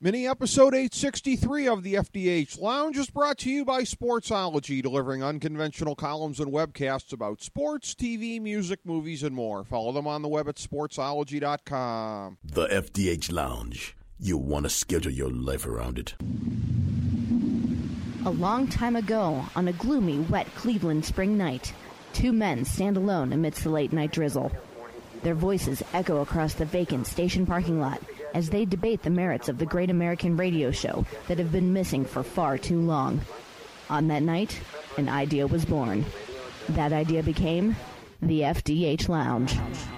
Mini episode 863 of the FDH Lounge is brought to you by Sportsology, delivering unconventional columns and webcasts about sports, TV, music, movies, and more. Follow them on the web at sportsology.com. The FDH Lounge. You want to schedule your life around it. A long time ago, on a gloomy, wet Cleveland spring night, two men stand alone amidst the late-night drizzle. Their voices echo across the vacant station parking lot as they debate the merits of the great American radio show that have been missing for far too long. On that night, an idea was born. That idea became the FDH Lounge.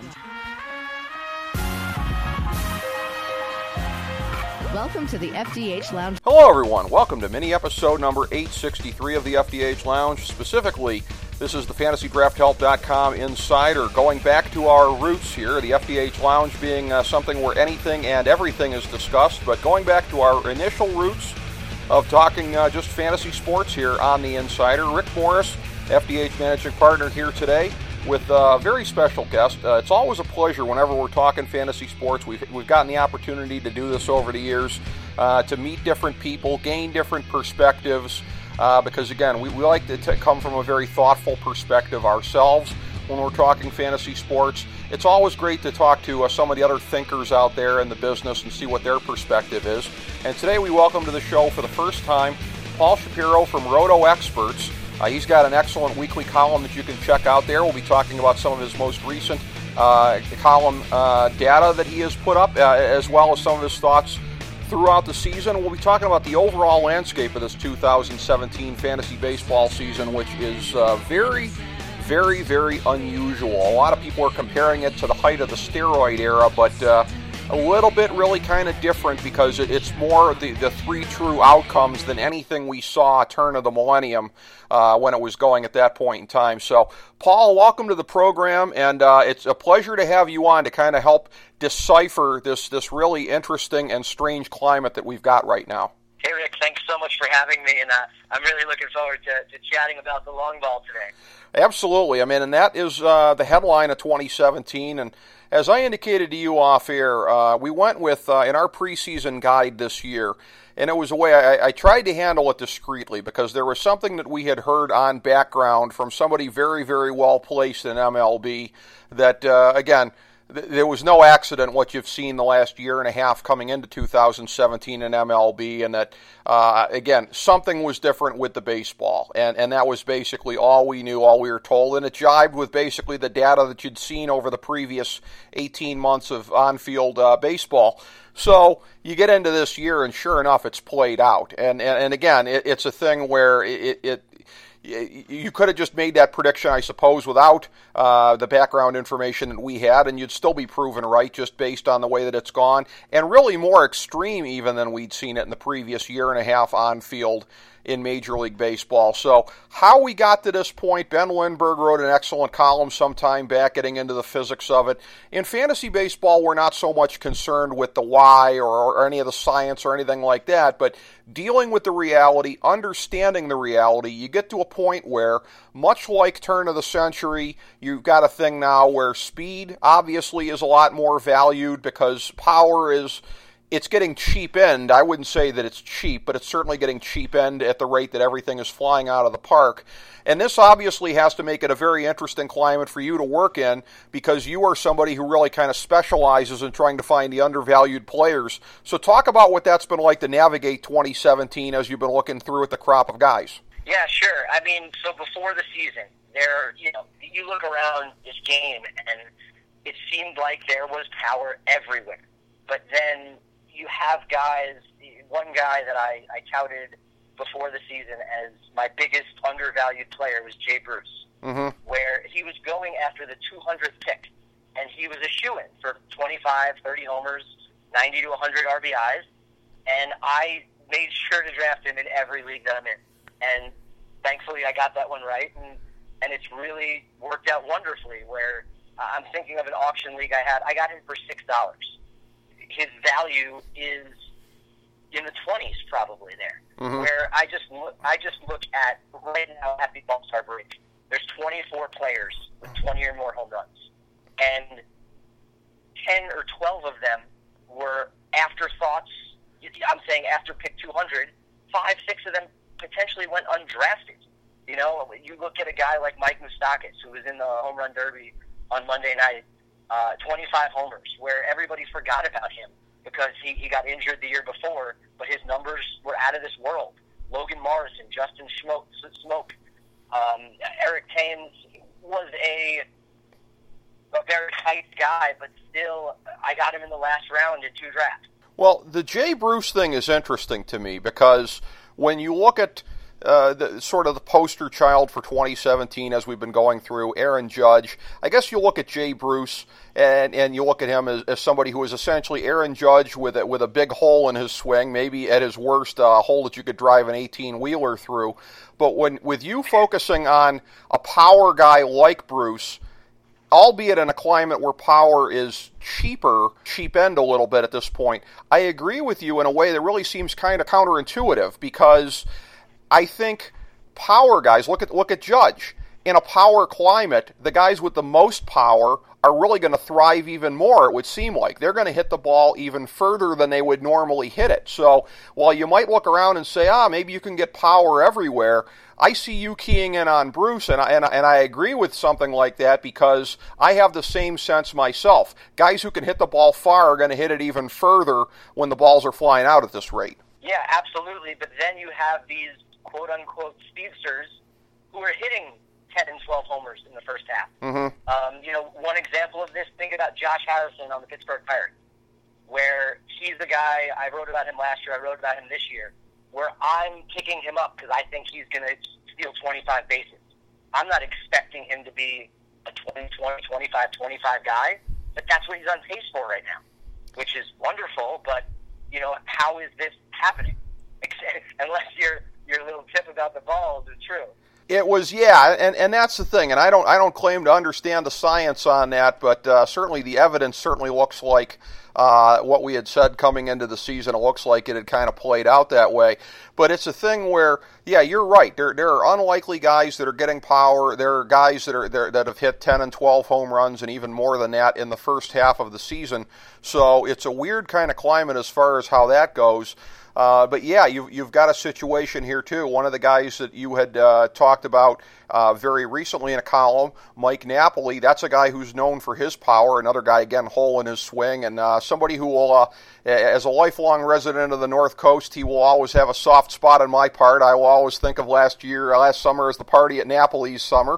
Welcome to the FDH Lounge. Hello, everyone. Welcome to mini episode number 863 of the FDH Lounge. Specifically, this is the FantasyDraftHelp.com Insider, going back to our roots here, the FDH Lounge being something where anything and everything is discussed, but going back to our initial roots of talking just fantasy sports here on the Insider. Rick Morris, FDH Managing Partner, here today with a very special guest. It's always a pleasure whenever we're talking fantasy sports. We've gotten the opportunity to do this over the years, to meet different people, gain different perspectives, because, again, we like to come from a very thoughtful perspective ourselves when we're talking fantasy sports. It's always great to talk to some of the other thinkers out there in the business and see what their perspective is. And today we welcome to the show for the first time Paul Shapiro from Roto Experts. He's got an excellent weekly column that you can check out there. We'll be talking about some of his most recent column data that he has put up, as well as some of his thoughts throughout the season. We'll be talking about the overall landscape of this 2017 fantasy baseball season, which is very, very unusual. A lot of people are comparing it to the height of the steroid era, but a little bit really kind of different because it's more the three true outcomes than anything we saw turn of the millennium when it was going at that point in time. So, Paul, welcome to the program, and it's a pleasure to have you on to kind of help decipher this really interesting and strange climate that we've got right now. Hey, Rick, thanks so much for having me, and I'm really looking forward to chatting about the long ball today. Absolutely. I mean, and that is the headline of 2017, and as I indicated to you off air, we went with, in our preseason guide this year, and it was a way I tried to handle it discreetly because there was something that we had heard on background from somebody very, very well placed in MLB that, again, there was no accident what you've seen the last year and a half coming into 2017 in MLB, and that, again, something was different with the baseball, and that was basically all we knew, all we were told, and it jibed with basically the data that you'd seen over the previous 18 months of on-field baseball. So you get into this year, and sure enough, it's played out, and again, it's a thing where you could have just made that prediction, I suppose, without the background information that we had, and you'd still be proven right just based on the way that it's gone, and really more extreme even than we'd seen it in the previous year and a half on field in Major League Baseball. So how we got to this point, Ben Lindbergh wrote an excellent column sometime back getting into the physics of it. In fantasy baseball, we're not so much concerned with the why or any of the science or anything like that, but dealing with the reality, understanding the reality, you get to a point where, much like turn of the century, you've got a thing now where speed obviously is a lot more valued because power is... It's getting cheap-end. I wouldn't say that it's cheap, but it's certainly getting cheap-end at the rate that everything is flying out of the park. And this obviously has to make it a very interesting climate for you to work in because you are somebody who really kind of specializes in trying to find the undervalued players. So talk about what that's been like to navigate 2017 as you've been looking through at the crop of guys. Yeah, sure. I mean, so before the season, you look around this game and it seemed like there was power everywhere. But then you have guys, one guy that I touted before the season as my biggest undervalued player was Jay Bruce, where he was going after the 200th pick, and he was a shoo-in for 25, 30 homers, 90 to 100 RBIs, and I made sure to draft him in every league that I'm in. And thankfully I got that one right, and it's really worked out wonderfully, where I'm thinking of an auction league I had. I got him for $6. His value is in the 20s probably there. Where I just look at right now at the All-Star break, there's 24 players with 20 or more home runs, and 10 or 12 of them were afterthoughts I'm saying after pick 200, 5, 6 of them potentially went undrafted. You know, you look at a guy like Mike Moustakas, who was in the home run derby on Monday night, 25 homers, where everybody forgot about him because he got injured the year before, but his numbers were out of this world. Logan Morrison, Justin Smoke, Eric Thames was a very tight guy, but still, I got him in the last round in 2 drafts. Well, the Jay Bruce thing is interesting to me because when you look at the poster child for 2017 as we've been going through, Aaron Judge, I guess you look at Jay Bruce and you look at him as somebody who is essentially Aaron Judge with a big hole in his swing, maybe at his worst a hole that you could drive an 18-wheeler through. But with you focusing on a power guy like Bruce, albeit in a climate where power is cheap end a little bit at this point, I agree with you in a way that really seems kind of counterintuitive, because I think power guys, look at Judge. In a power climate, the guys with the most power are really going to thrive even more, it would seem like. They're going to hit the ball even further than they would normally hit it. So while you might look around and say, maybe you can get power everywhere, I see you keying in on Bruce, and I agree with something like that because I have the same sense myself. Guys who can hit the ball far are going to hit it even further when the balls are flying out at this rate. Yeah, absolutely. But then you have these quote-unquote speedsters who are hitting 10 and 12 homers in the first half. Mm-hmm. One example of this, think about Josh Harrison on the Pittsburgh Pirates, where he's the guy, I wrote about him last year, I wrote about him this year, where I'm picking him up because I think he's going to steal 25 bases. I'm not expecting him to be a 20, 25 guy, but that's what he's on pace for right now, which is wonderful, but, how is this happening? Unless your little tip about the balls is true. It was, and that's the thing, and I don't claim to understand the science on that, but certainly the evidence certainly looks like what we had said coming into the season. It looks like it had kind of played out that way. But it's a thing where, you're right. There are unlikely guys that are getting power. There are guys that have hit 10 and 12 home runs and even more than that in the first half of the season. So it's a weird kind of climate as far as how that goes. But you've got a situation here too. One of the guys that you had talked about very recently in a column, Mike Napoli, that's a guy who's known for his power. Another guy, again, hole in his swing, and somebody who will, as a lifelong resident of the North Coast, he will always have a soft spot on my part. I will always think of last summer as the party at Napoli's summer.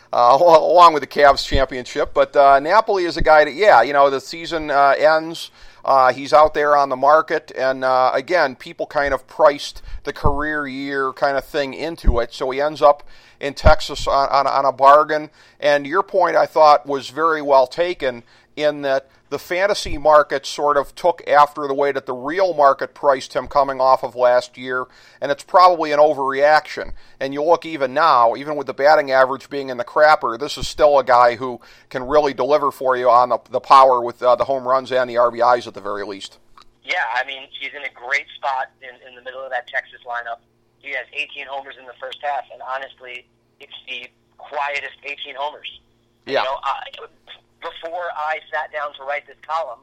Along with the Cavs championship. But Napoli is a guy that, the season ends. He's out there on the market, and again, people kind of priced the career year kind of thing into it, so he ends up in Texas on a bargain. And your point, I thought, was very well taken in that the fantasy market sort of took after the way that the real market priced him coming off of last year, and it's probably an overreaction. And you look even now, even with the batting average being in the crapper, this is still a guy who can really deliver for you on the power with the home runs and the RBIs at the very least. Yeah, he's in a great spot in the middle of that Texas lineup. He has 18 homers in the first half, and honestly, it's the quietest 18 homers. Yeah. Before I sat down to write this column,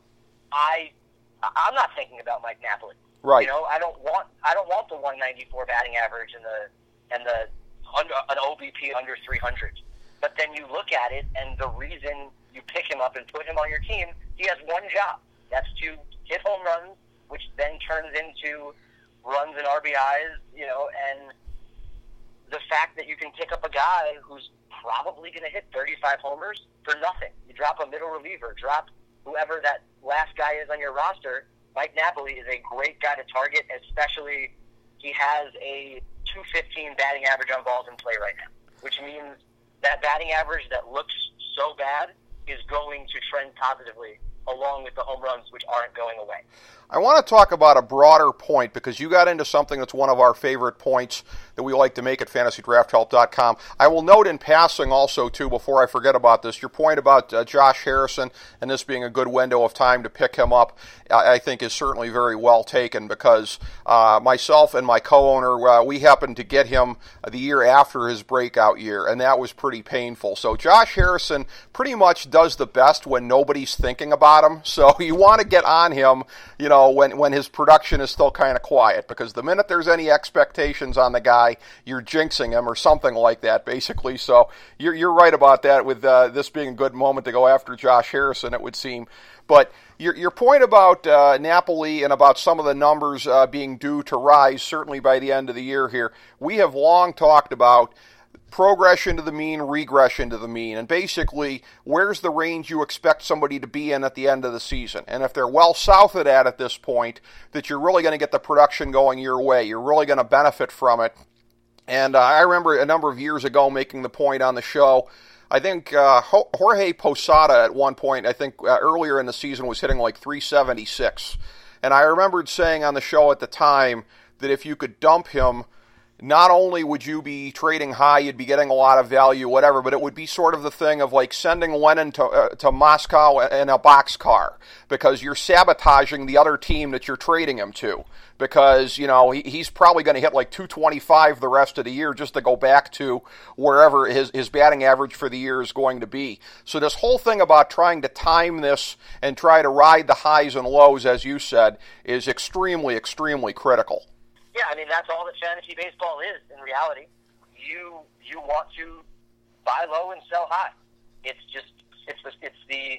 I'm not thinking about Mike Napoli. Right. I don't want the 194 batting average and an OBP under 300. But then you look at it, and the reason you pick him up and put him on your team, he has one job. That's to hit home runs, which then turns into runs and RBIs. And the fact that you can pick up a guy who's probably going to hit 35 homers for nothing. You drop a middle reliever, drop whoever that last guy is on your roster. Mike Napoli is a great guy to target, especially he has a 215 batting average on balls in play right now, which means that batting average that looks so bad is going to trend positively along with the home runs, which aren't going away. I want to talk about a broader point because you got into something that's one of our favorite points that we like to make at FantasyDraftHelp.com. I will note in passing also, too, before I forget about this, your point about Josh Harrison and this being a good window of time to pick him up, I think is certainly very well taken because myself and my co-owner, we happened to get him the year after his breakout year, and that was pretty painful. So Josh Harrison pretty much does the best when nobody's thinking about him. So you want to get on him, though, when his production is still kind of quiet, because the minute there's any expectations on the guy, you're jinxing him or something like that, basically. So you're right about that, with this being a good moment to go after Josh Harrison, it would seem. But your point about Napoli and about some of the numbers being due to rise, certainly by the end of the year here, we have long talked about progression to the mean, regression to the mean, and basically where's the range you expect somebody to be in at the end of the season. And if they're well south of that at this point, that you're really going to get the production going your way. You're really going to benefit from it. And I remember a number of years ago making the point on the show, I think Jorge Posada at one point, I think earlier in the season, was hitting like 376. And I remembered saying on the show at the time that if you could dump him, not only would you be trading high, you'd be getting a lot of value, whatever, but it would be sort of the thing of like sending Lennon to Moscow in a boxcar, because you're sabotaging the other team that you're trading him to, because, you know, he's probably going to hit like 225 the rest of the year just to go back to wherever his batting average for the year is going to be. So this whole thing about trying to time this and try to ride the highs and lows, as you said, is extremely, extremely critical. Yeah, I mean, that's all that fantasy baseball is in reality. You want to buy low and sell high. It's the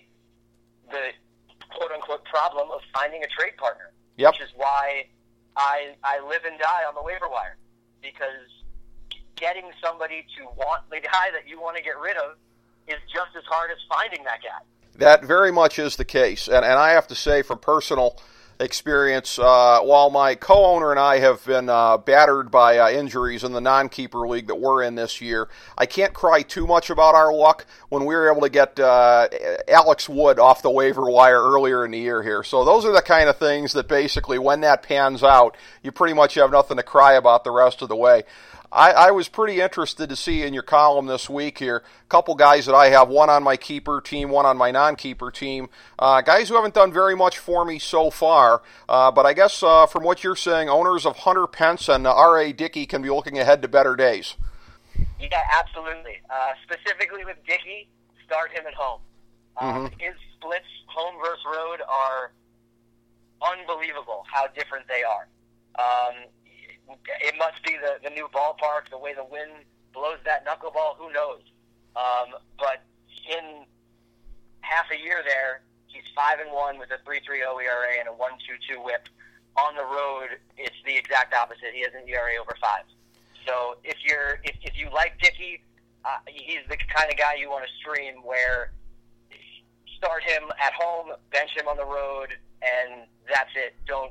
quote unquote problem of finding a trade partner. Yep. Which is why I live and die on the waiver wire, because getting somebody to want the guy that you want to get rid of is just as hard as finding that guy. That very much is the case, and I have to say, from personal experience, while my co-owner and I have been battered by injuries in the non-keeper league that we're in this year, I can't cry too much about our luck when we were able to get Alex Wood off the waiver wire earlier in the year here. So those are the kind of things that basically, when that pans out, you pretty much have nothing to cry about the rest of the way. I was pretty interested to see in your column this week here a couple guys that I have, one on my keeper team, one on my non-keeper team, guys who haven't done very much for me so far, but I guess from what you're saying, owners of Hunter Pence and R.A. Dickey can be looking ahead to better days. Yeah, absolutely. Specifically with Dickey, start him at home. His splits, home versus road, are unbelievable how different they are. It must be the new ballpark, the way the wind blows that knuckleball, who knows. But in half a year there, he's 5-1 with a 3.30 ERA and a 1.22 WHIP. On the road, it's the exact opposite. He has an ERA over 5. So if you like Dickey, he's the kind of guy you want to stream, where start him at home, bench him on the road, and that's it. Don't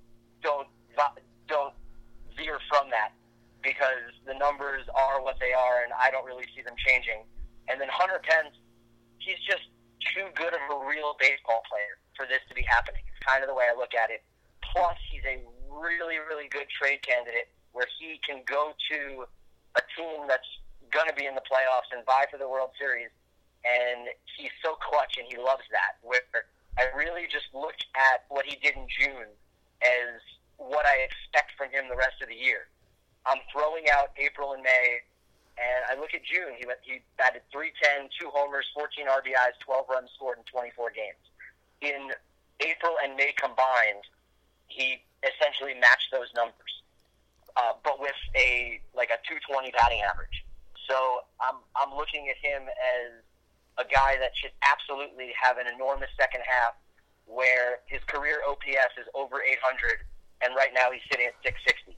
veer from that, because the numbers are what they are, and I don't really see them changing. And then Hunter Pence, he's just too good of a real baseball player for this to be happening. It's kind of the way I look at it. Plus, he's a really, really good trade candidate, where he can go to a team that's going to be in the playoffs and vie for the World Series, and he's so clutch, and he loves that. Where I really just looked at what he did in June as what I expect from him the rest of the year. I'm throwing out April and May, and I look at June. He batted .310, 2 homers, 14 RBIs, 12 runs scored in 24 games. In April and May combined, he essentially matched those numbers, but with a 220 batting average. So I'm looking at him as a guy that should absolutely have an enormous second half, where his career OPS is over 800. And right now he's sitting at 660.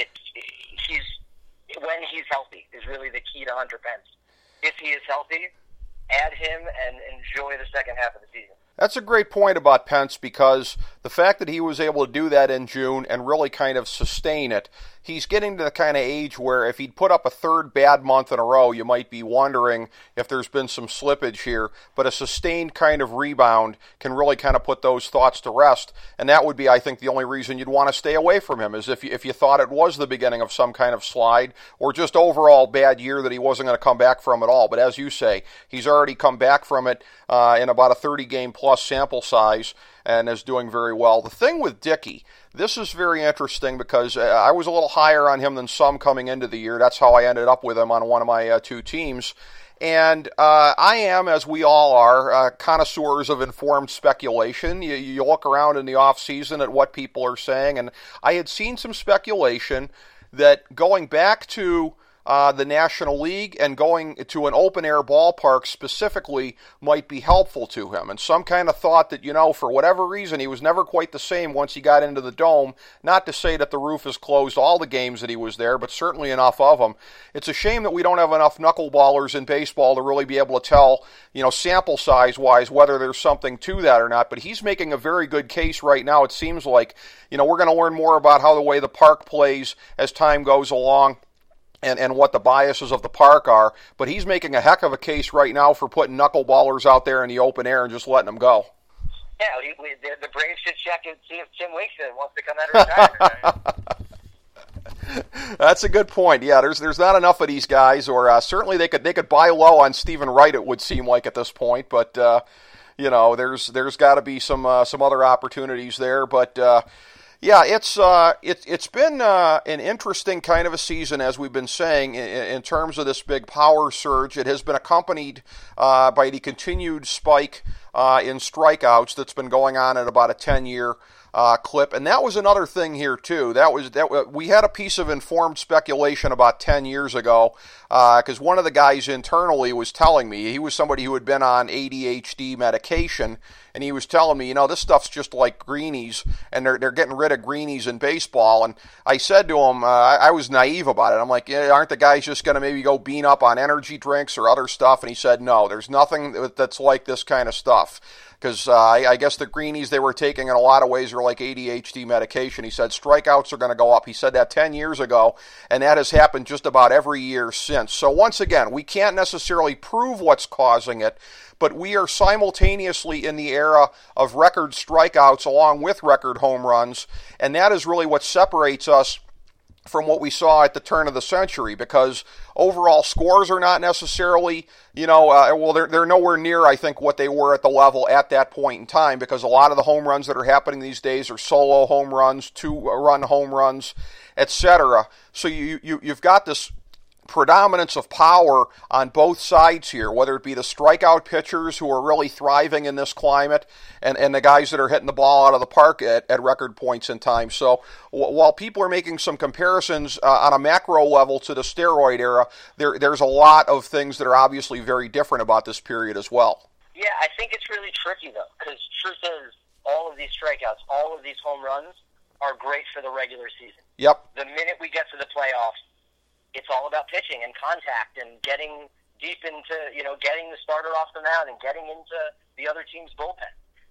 When he's healthy is really the key to Hunter Pence. If he is healthy, add him and enjoy the second half of the season. That's a great point about Pence, because the fact that he was able to do that in June and really kind of sustain it, he's getting to the kind of age where if he'd put up a third bad month in a row, you might be wondering if there's been some slippage here. But a sustained kind of rebound can really kind of put those thoughts to rest. And that would be, I think, the only reason you'd want to stay away from him, is if you thought it was the beginning of some kind of slide or just overall bad year that he wasn't going to come back from at all. But as you say, he's already come back from it in about a 30-game plus sample size and is doing very well. The thing with Dickey, this is very interesting because I was a little higher on him than some coming into the year. That's how I ended up with him on one of my two teams. And I am, as we all are, connoisseurs of informed speculation. You look around in the off season at what people are saying, and I had seen some speculation that going back to the National League and going to an open-air ballpark specifically might be helpful to him. And some kind of thought that, for whatever reason, he was never quite the same once he got into the Dome. Not to say that the roof is closed all the games that he was there, but certainly enough of them. It's a shame that we don't have enough knuckleballers in baseball to really be able to tell, sample size-wise, whether there's something to that or not. But he's making a very good case right now, it seems like. We're going to learn more about how the way the park plays as time goes along. And what the biases of the park are, but he's making a heck of a case right now for putting knuckleballers out there in the open air and just letting them go. Yeah, the Braves should check and see if Tim Wakefield wants to come out of retirement. That's a good point. Yeah, there's not enough of these guys, or certainly they could buy low on Stephen Wright. It would seem like at this point, but there's got to be some other opportunities there, but. Yeah, it's been an interesting kind of a season, as we've been saying, in terms of this big power surge. It has been accompanied by the continued spike in strikeouts that's been going on at about a 10-year clip, and that was another thing here too. We had a piece of informed speculation about 10 years ago because one of the guys internally was telling me, he was somebody who had been on ADHD medication, and he was telling me, this stuff's just like greenies, and they're getting rid of greenies in baseball. And I said to him, I was naive about it. I'm like, aren't the guys just going to maybe go bean up on energy drinks or other stuff? And he said, no, there's nothing that's like this kind of stuff. Because I guess the greenies they were taking in a lot of ways are like ADHD medication. He said strikeouts are going to go up. He said that 10 years ago, and that has happened just about every year since. So once again, we can't necessarily prove what's causing it, but we are simultaneously in the era of record strikeouts along with record home runs, and that is really what separates us from what we saw at the turn of the century, because overall scores are not necessarily, they're nowhere near, I think, what they were at the level at that point in time, because a lot of the home runs that are happening these days are solo home runs, two-run home runs, etc. So you've got this predominance of power on both sides here, whether it be the strikeout pitchers who are really thriving in this climate and the guys that are hitting the ball out of the park at record points in time. So while people are making some comparisons on a macro level to the steroid era, there's a lot of things that are obviously very different about this period as well. Yeah, I think it's really tricky, though, because truth is, all of these strikeouts, all of these home runs are great for the regular season. Yep. The minute we get to the playoffs, it's all about pitching and contact and getting deep into, getting the starter off the mound and getting into the other team's bullpen.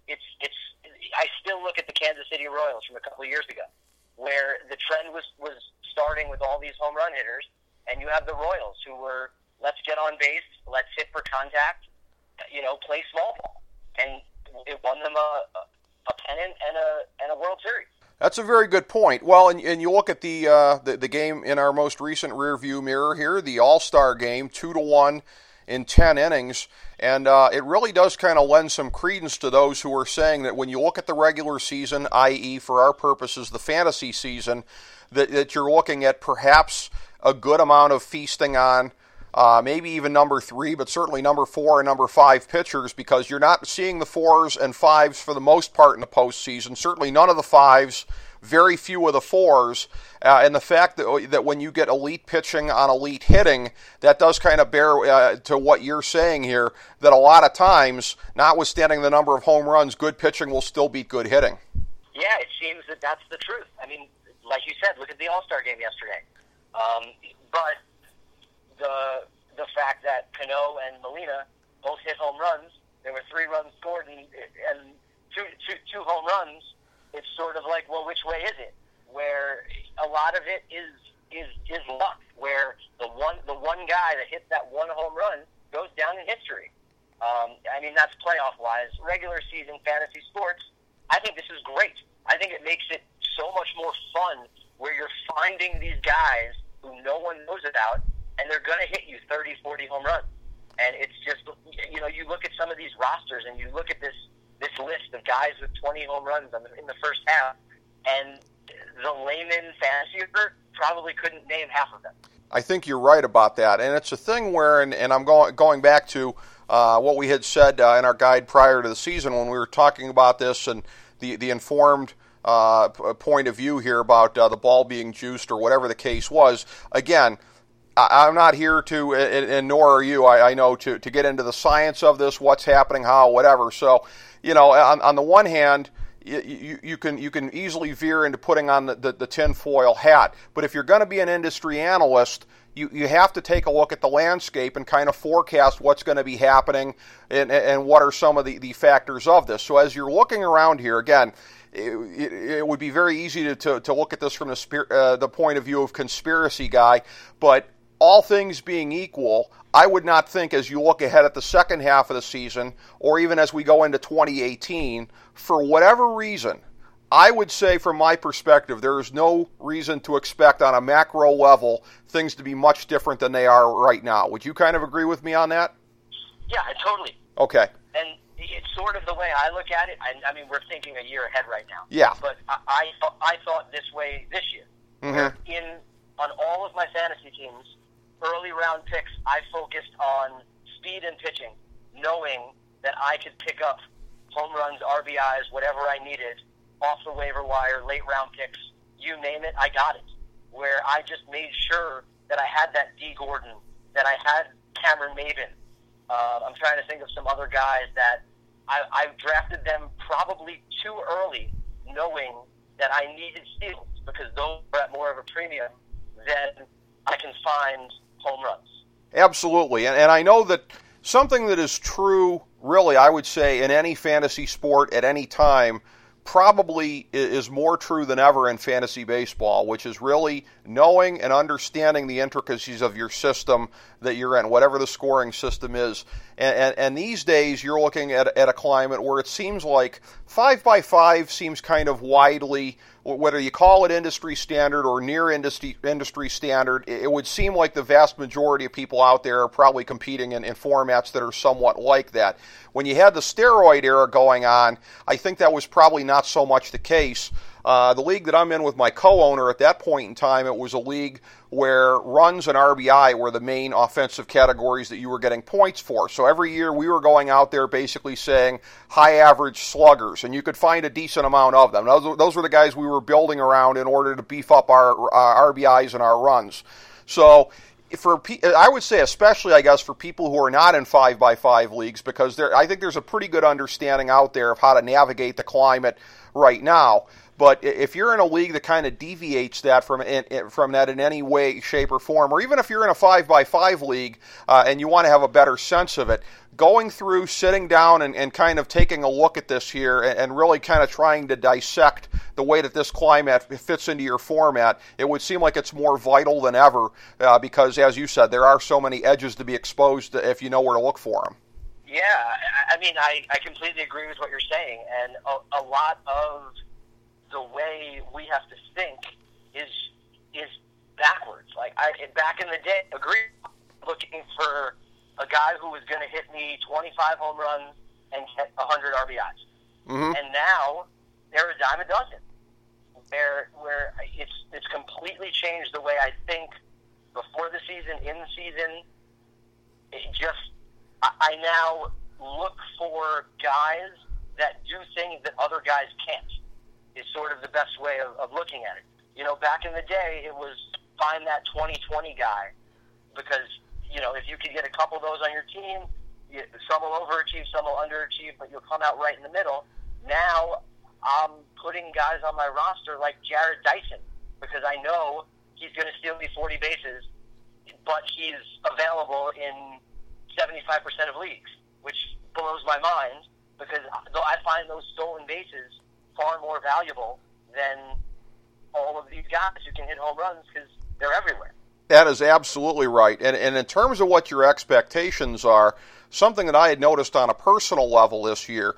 I still look at the Kansas City Royals from a couple of years ago, where the trend was starting with all these home run hitters, and you have the Royals who were, let's get on base, let's hit for contact, play small ball. And it won them a pennant and a World Series. That's a very good point. Well, and you look at the game in our most recent rearview mirror here, the All-Star game, 2-1 in 10 innings, and it really does kind of lend some credence to those who are saying that when you look at the regular season, i.e., for our purposes, the fantasy season, that you're looking at perhaps a good amount of feasting on maybe even number 3, but certainly number 4 and number 5 pitchers, because you're not seeing the 4s and 5s for the most part in the postseason. Certainly none of the 5s, very few of the 4s, and the fact that when you get elite pitching on elite hitting, that does kind of bear to what you're saying here, that a lot of times, notwithstanding the number of home runs, good pitching will still beat good hitting. Yeah, it seems that that's the truth. I mean, like you said, look at the All-Star game yesterday. But the fact that Cano and Molina both hit home runs, there were 3 runs scored and two home runs. It's sort of like, well, which way is it? Where a lot of it is luck. Where the one guy that hits that one home run goes down in history. I mean, that's playoff wise. Regular season fantasy sports, I think this is great. I think it makes it so much more fun where you're finding these guys who no one knows about, and they're going to hit you 30, 40 home runs. And it's just, you look at some of these rosters and you look at this this list of guys with 20 home runs in the first half, and the layman fancier probably couldn't name half of them. I think you're right about that, and it's a thing where, and I'm going back to what we had said in our guide prior to the season when we were talking about this and the informed point of view here about the ball being juiced or whatever the case was. Again, I'm not here to, and nor are you, I know, to get into the science of this, what's happening, how, whatever. So, on the one hand, you can easily veer into putting on the tinfoil hat. But if you're going to be an industry analyst, you have to take a look at the landscape and kind of forecast what's going to be happening and what are some of the factors of this. So as you're looking around here, again, it would be very easy to look at this from the point of view of conspiracy guy, but all things being equal, I would not think as you look ahead at the second half of the season, or even as we go into 2018, for whatever reason, I would say from my perspective, there is no reason to expect on a macro level things to be much different than they are right now. Would you kind of agree with me on that? Yeah, totally. Okay. And it's sort of the way I look at it. I mean, we're thinking a year ahead right now. Yeah. But I thought this way this year. Mm-hmm. On all of my fantasy teams, early round picks, I focused on speed and pitching, knowing that I could pick up home runs, RBIs, whatever I needed off the waiver wire, late round picks, you name it, I got it. Where I just made sure that I had that D. Gordon, that I had Cameron Maben. I'm trying to think of some other guys that I drafted them probably too early, knowing that I needed steals because those were at more of a premium than I can find home runs. Absolutely. And I know that something that is true, really, I would say, in any fantasy sport at any time, probably is more true than ever in fantasy baseball, which is really knowing and understanding the intricacies of your system that you're in, whatever the scoring system is. And these days, you're looking at a climate where it seems like 5x5 seems kind of widely, whether you call it industry standard or near industry standard, it would seem like the vast majority of people out there are probably competing in formats that are somewhat like that. When you had the steroid era going on, I think that was probably not so much the case. The league that I'm in with my co-owner at that point in time, it was a league where runs and RBI were the main offensive categories that you were getting points for. So every year we were going out there basically saying high average sluggers, and you could find a decent amount of them. Those were the guys we were building around in order to beef up our RBIs and our runs. So I would say especially, I guess, for people who are not in 5x5 leagues, because I think there's a pretty good understanding out there of how to navigate the climate right now. But if you're in a league that kind of deviates that from that in any way, shape, or form, or even if you're in a 5x5 league and you want to have a better sense of it, going through, sitting down, and kind of taking a look at this here and really kind of trying to dissect the way that this climate fits into your format, it would seem like it's more vital than ever because, as you said, there are so many edges to be exposed if you know where to look for them. Yeah, I mean, I completely agree with what you're saying, and a lot of the way we have to think is backwards. Like back in the day, looking for a guy who was going to hit me 25 home runs and get 100 RBIs. Mm-hmm. And now they're a dime a dozen. Where it's completely changed the way I think before the season, in the season. I now look for guys that do things that other guys can't. Is sort of the best way of looking at it. You know, back in the day, it was find that 20-20 guy because, you know, if you could get a couple of those on your team, some will overachieve, some will underachieve, but you'll come out right in the middle. Now, I'm putting guys on my roster like Jared Dyson because I know he's going to steal me 40 bases, but he's available in 75% of leagues, which blows my mind because I find those stolen bases far more valuable than all of these guys who can hit home runs because they're everywhere. That is absolutely right. And in terms of what your expectations are, something that I had noticed on a personal level this year.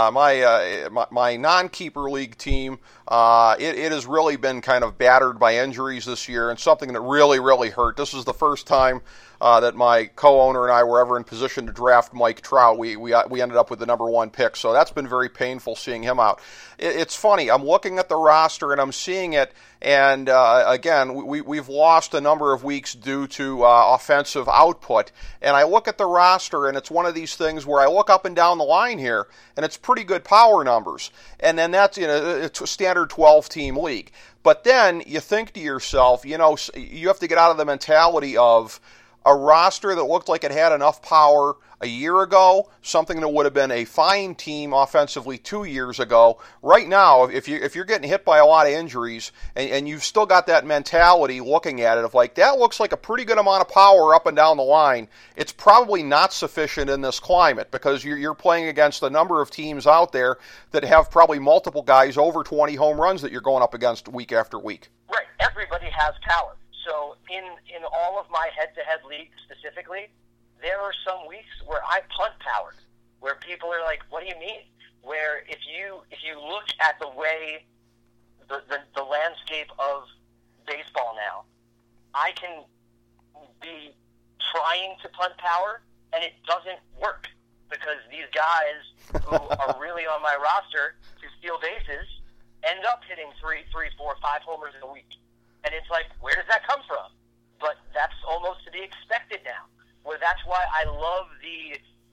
My non-keeper league team, it has really been kind of battered by injuries this year, and something that really, really hurt. This is the first time that my co-owner and I were ever in position to draft Mike Trout. We ended up with the number 1 pick, so that's been very painful seeing him out. It's funny. I'm looking at the roster and I'm seeing it, and again, we've lost a number of weeks due to offensive output. And I look at the roster, and it's one of these things where I look up and down the line here, and it's pretty good power numbers. And then that's it's a standard 12-team league. But then you think to yourself, you have to get out of the mentality of a roster that looked like it had enough power a year ago, something that would have been a fine team offensively 2 years ago. Right now, if you're getting hit by a lot of injuries and you've still got that mentality looking at it of like, that looks like a pretty good amount of power up and down the line, it's probably not sufficient in this climate because you're playing against a number of teams out there that have probably multiple guys over 20 home runs that you're going up against week after week. Right. Everybody has power. So in all of my head-to-head leagues specifically, there are some weeks where I punt power, where people are like, "What do you mean?" Where if you look at the way the landscape of baseball now, I can be trying to punt power and it doesn't work because these guys who are really on my roster to steal bases end up hitting 3, 4, 5 homers in a week. And it's like, where does that come from? But that's almost to be expected now. Where that's why I love the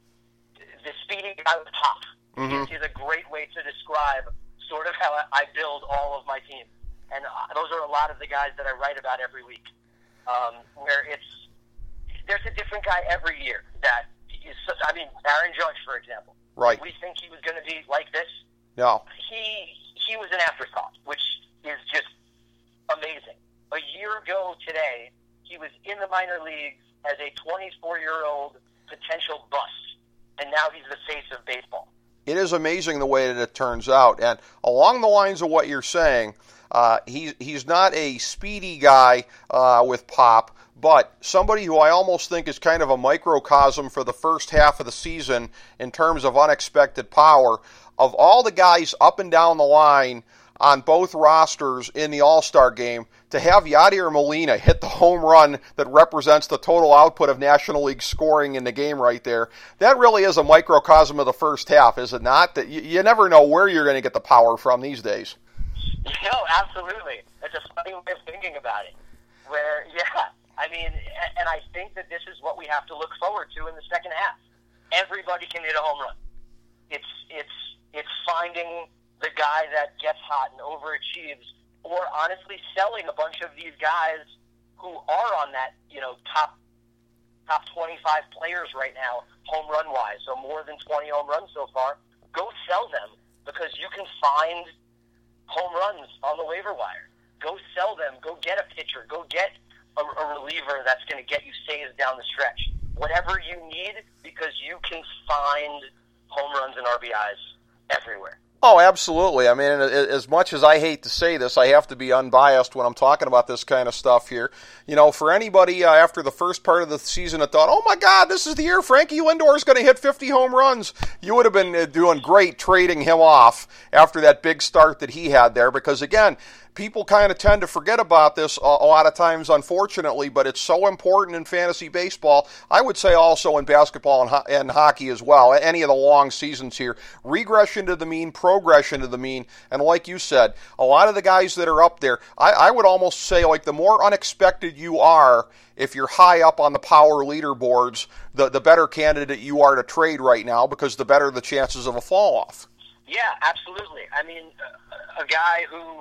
speedy guy with pop. Mm-hmm. Is a great way to describe sort of how I build all of my teams. And those are a lot of the guys that I write about every week. Where there's a different guy every year that is, Aaron Judge, for example. Right. We think he was going to be like this. No. He was an afterthought, which is just amazing. A year ago today, he was in the minor leagues as a 24-year-old potential bust, and now he's the face of baseball. It is amazing the way that it turns out, and along the lines of what you're saying, he's not a speedy guy with pop, but somebody who I almost think is kind of a microcosm for the first half of the season in terms of unexpected power. Of all the guys up and down the line on both rosters in the All-Star game, to have Yadier Molina hit the home run that represents the total output of National League scoring in the game right there, that really is a microcosm of the first half, is it not? That you never know where you're going to get the power from these days. No, absolutely. It's a funny way of thinking about it. Where, and I think that this is what we have to look forward to in the second half. Everybody can hit a home run. It's finding the guy that gets hot and overachieves, or honestly selling a bunch of these guys who are on that, top 25 players right now, home run wise. So more than 20 home runs so far. Go sell them because you can find home runs on the waiver wire. Go sell them. Go get a pitcher. Go get a reliever that's going to get you saves down the stretch. Whatever you need, because you can find home runs and RBIs everywhere. Oh, absolutely. I mean, as much as I hate to say this, I have to be unbiased when I'm talking about this kind of stuff here. For anybody after the first part of the season that thought, oh my God, this is the year Frankie Lindor is going to hit 50 home runs, you would have been doing great trading him off after that big start that he had there because, again, people kind of tend to forget about this a lot of times, unfortunately, but it's so important in fantasy baseball. I would say also in basketball and hockey as well, any of the long seasons here. Regression to the mean, progression to the mean, and like you said, a lot of the guys that are up there, I would almost say like the more unexpected you are, if you're high up on the power leaderboards, the better candidate you are to trade right now because the better the chances of a fall-off. Yeah, absolutely. I mean, a guy who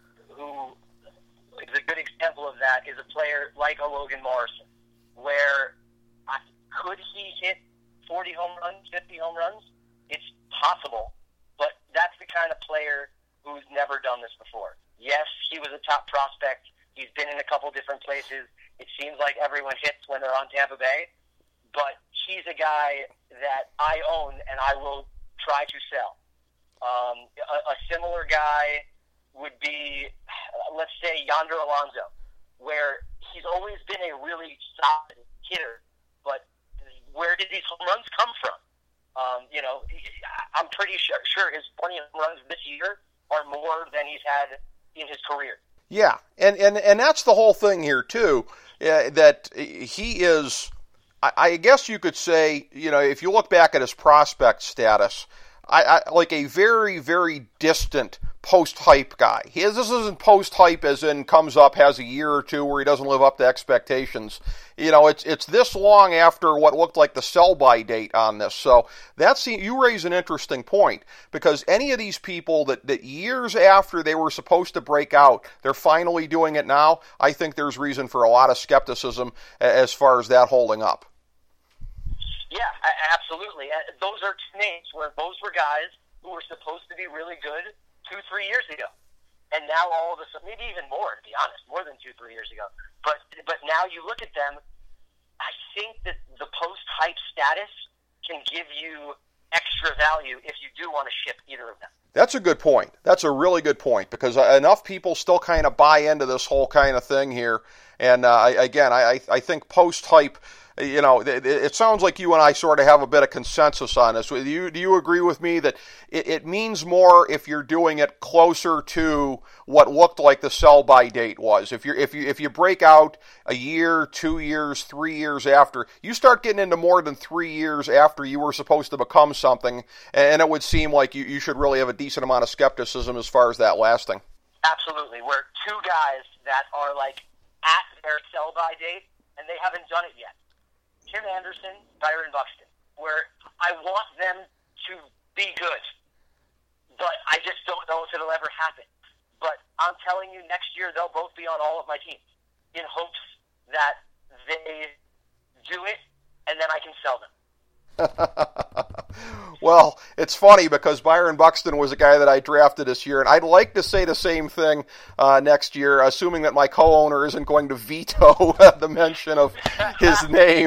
is a good example of that is a player like a Logan Morrison, where could he hit 40 home runs, 50 home runs? It's possible, but that's the kind of player who's never done this before. Yes, he was a top prospect. He's been in a couple different places. It seems like everyone hits when they're on Tampa Bay, but he's a guy that I own and I will try to sell. A similar guy would be, let's say, Yonder Alonso, where he's always been a really solid hitter, but where did these home runs come from? I'm pretty sure his 20 home runs this year are more than he's had in his career. Yeah, and that's the whole thing here, too, that he is, I guess you could say, if you look back at his prospect status, I like a very, very distant post-hype guy. This isn't post-hype as in comes up, has a year or two where he doesn't live up to expectations. It's this long after what looked like the sell-by date on this. So you raise an interesting point, because any of these people that years after they were supposed to break out, they're finally doing it now, I think there's reason for a lot of skepticism as far as that holding up. Yeah, absolutely. Those are two names where those were guys who were supposed to be really good 2-3 years ago, and now all of a sudden, maybe even more, to be honest, more than 2-3 years ago. But now you look at them. I think that the post-hype status can give you extra value if you do want to ship either of them. That's a good point. That's a really good point, because enough people still kind of buy into this whole kind of thing here. And I think post-hype, it sounds like you and I sort of have a bit of consensus on this. Do you agree with me that it means more if you're doing it closer to what looked like the sell-by date was? If you break out a year, 2 years, 3 years after, you start getting into more than 3 years after you were supposed to become something, and it would seem like you should really have a decent amount of skepticism as far as that lasting. Absolutely. We're two guys that are like at their sell-by date, and they haven't done it yet. Tim Anderson, Byron Buxton, where I want them to be good, but I just don't know if it'll ever happen. But I'm telling you, next year they'll both be on all of my teams in hopes that they do it, and then I can sell them. Well, it's funny because Byron Buxton was a guy that I drafted this year, and I'd like to say the same thing next year, assuming that my co-owner isn't going to veto the mention of his name.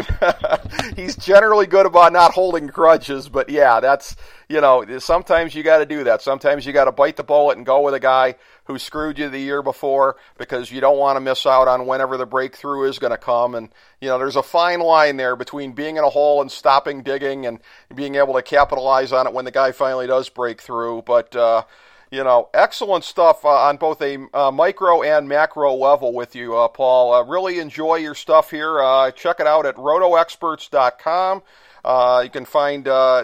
He's generally good about not holding grudges, but yeah, that's, sometimes you got to do that. Sometimes you got to bite the bullet and go with a guy who screwed you the year before, because you don't want to miss out on whenever the breakthrough is going to come. And, there's a fine line there between being in a hole and stopping digging and being able to capitalize on it when the guy finally does break through. But, excellent stuff on both a micro and macro level with you, Paul. Really enjoy your stuff here. Check it out at rotoexperts.com. You can find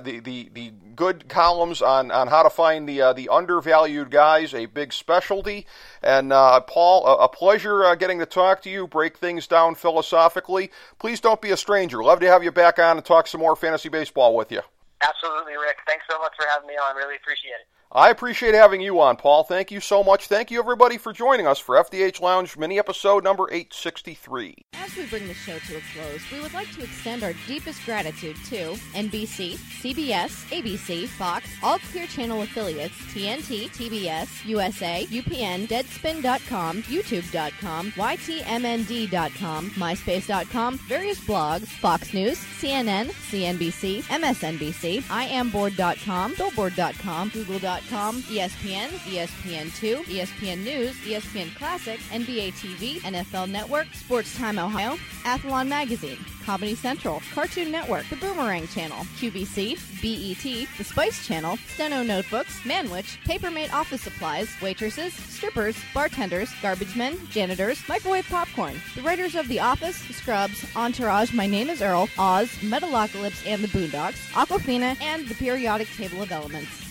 the good columns on how to find the undervalued guys, a big specialty. And Paul, a pleasure getting to talk to you, break things down philosophically. Please don't be a stranger. Love to have you back on and talk some more fantasy baseball with you. Absolutely, Rick. Thanks so much for having me on. Really appreciate it. I appreciate having you on, Paul. Thank you so much. Thank you, everybody, for joining us for FDH Lounge mini episode number 863. As we bring the show to a close, we would like to extend our deepest gratitude to NBC, CBS, ABC, Fox, all Clear Channel affiliates, TNT, TBS, USA, UPN, Deadspin.com, YouTube.com, YTMND.com, MySpace.com, various blogs, Fox News, CNN, CNBC, MSNBC, IamBoard.com, Billboard.com, Google.com, ESPN, ESPN2, ESPN News, ESPN Classic, NBA TV, NFL Network, Sports Time Ohio, Athlon Magazine, Comedy Central, Cartoon Network, The Boomerang Channel, QVC, BET, The Spice Channel, Steno Notebooks, Manwich, Papermate Office Supplies, waitresses, strippers, bartenders, garbage men, janitors, microwave popcorn, the writers of The Office, Scrubs, Entourage, My Name is Earl, Oz, Metalocalypse and the Boondocks, Aquafina, and The Periodic Table of Elements.